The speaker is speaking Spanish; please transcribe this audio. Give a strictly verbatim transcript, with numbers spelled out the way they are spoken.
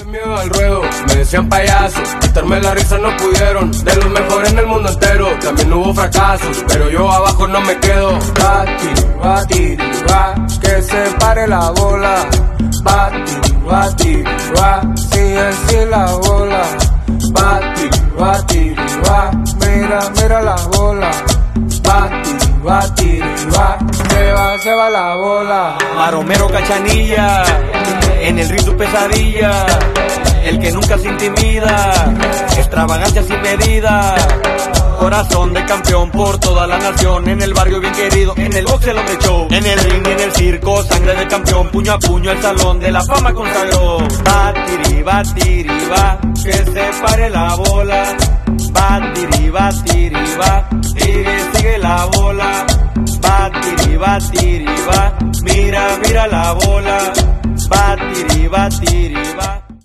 sin miedo al ruedo, me decían payaso, quitarme la risa no pudieron. De los mejores en el mundo entero, también hubo fracasos, pero yo abajo no me quedo. Bati, bati, va, que se pare la bola. Bati, bati, va, sigue sin la bola. Bati, bati, va, mira, mira la bola. Bati, bati, va, se va, se va la bola. Maromero Cachanilla, en el ring tu pesadilla, el que nunca se intimida, extravagancia sin medida. Corazón de campeón por toda la nación, en el barrio bien querido, en el box el hombre show, en el ring y en el circo, sangre de campeón, puño a puño el salón de la fama consagró. Batiri, batiri, va, que se pare la bola. Batiri, batiri, va, sigue, sigue la bola. Batiri, batiri, va, mira, mira la bola. Batiri, batiri, va.